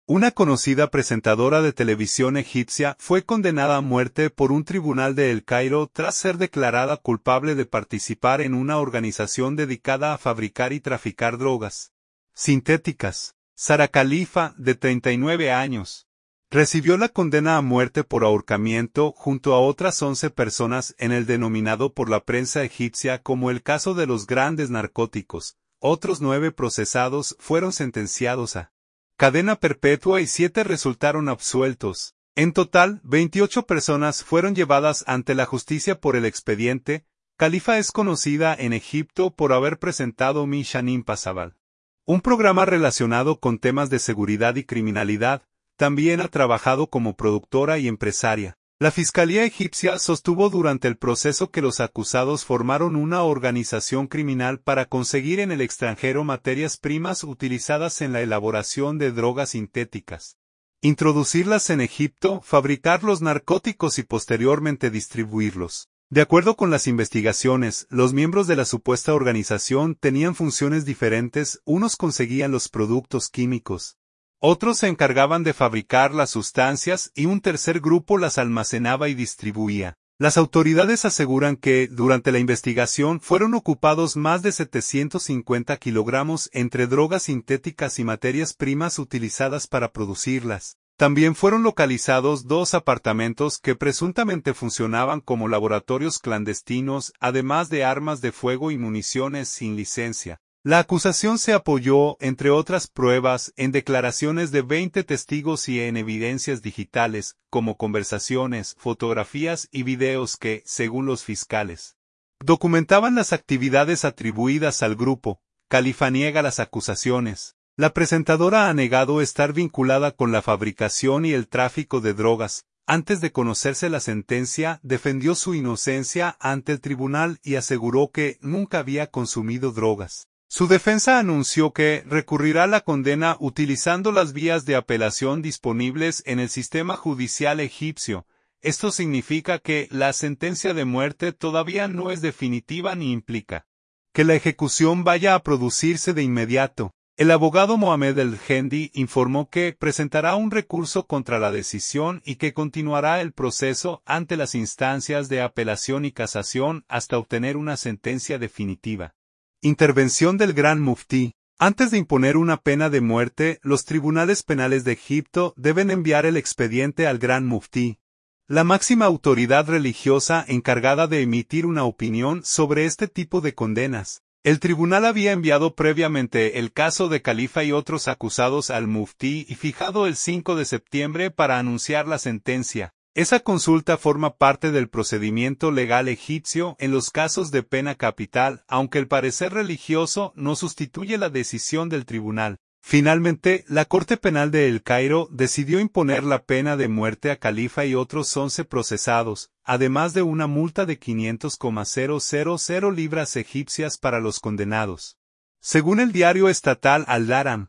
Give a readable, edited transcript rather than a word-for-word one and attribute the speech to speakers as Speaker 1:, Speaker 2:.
Speaker 1: Una conocida presentadora de televisión egipcia fue condenada a muerte por un tribunal de El Cairo tras ser declarada culpable de participar en una organización dedicada a fabricar y traficar drogas sintéticas. Sara Khalifa, de 39 años, recibió la condena a muerte por ahorcamiento junto a otras 11 personas en el denominado por la prensa egipcia como el caso de los grandes narcóticos. Otros 9 procesados fueron sentenciados a cadena perpetua y 7 resultaron absueltos. En total, 28 personas fueron llevadas ante la justicia por el expediente. Khalifa es conocida en Egipto por haber presentado Mission Impossible, un programa relacionado con temas de seguridad y criminalidad. También ha trabajado como productora y empresaria. La Fiscalía egipcia sostuvo durante el proceso que los acusados formaron una organización criminal para conseguir en el extranjero materias primas utilizadas en la elaboración de drogas sintéticas, introducirlas en Egipto, fabricar los narcóticos y posteriormente distribuirlos. De acuerdo con las investigaciones, los miembros de la supuesta organización tenían funciones diferentes. Unos conseguían los productos químicos, otros se encargaban de fabricar las sustancias y un tercer grupo las almacenaba y distribuía. Las autoridades aseguran que, durante la investigación, fueron ocupados más de 750 kilogramos entre drogas sintéticas y materias primas utilizadas para producirlas. También fueron localizados 2 apartamentos que presuntamente funcionaban como laboratorios clandestinos, además de armas de fuego y municiones sin licencia. La acusación se apoyó, entre otras pruebas, en declaraciones de 20 testigos y en evidencias digitales, como conversaciones, fotografías y videos que, según los fiscales, documentaban las actividades atribuidas al grupo. Khalifa niega las acusaciones. La presentadora ha negado estar vinculada con la fabricación y el tráfico de drogas. Antes de conocerse la sentencia, defendió su inocencia ante el tribunal y aseguró que nunca había consumido drogas. Su defensa anunció que recurrirá la condena utilizando las vías de apelación disponibles en el sistema judicial egipcio. Esto significa que la sentencia de muerte todavía no es definitiva ni implica que la ejecución vaya a producirse de inmediato. El abogado Mohamed El-Hendi informó que presentará un recurso contra la decisión y que continuará el proceso ante las instancias de apelación y casación hasta obtener una sentencia definitiva. Intervención del Gran Muftí. Antes de imponer una pena de muerte, los tribunales penales de Egipto deben enviar el expediente al Gran Muftí, la máxima autoridad religiosa encargada de emitir una opinión sobre este tipo de condenas. El tribunal había enviado previamente el caso de Khalifa y otros acusados al Muftí y fijado el 5 de septiembre para anunciar la sentencia. Esa consulta forma parte del procedimiento legal egipcio en los casos de pena capital, aunque el parecer religioso no sustituye la decisión del tribunal. Finalmente, la Corte Penal de El Cairo decidió imponer la pena de muerte a Khalifa y otros 11 procesados, además de una multa de 500,000 libras egipcias para los condenados. Según el diario estatal Al-Daram,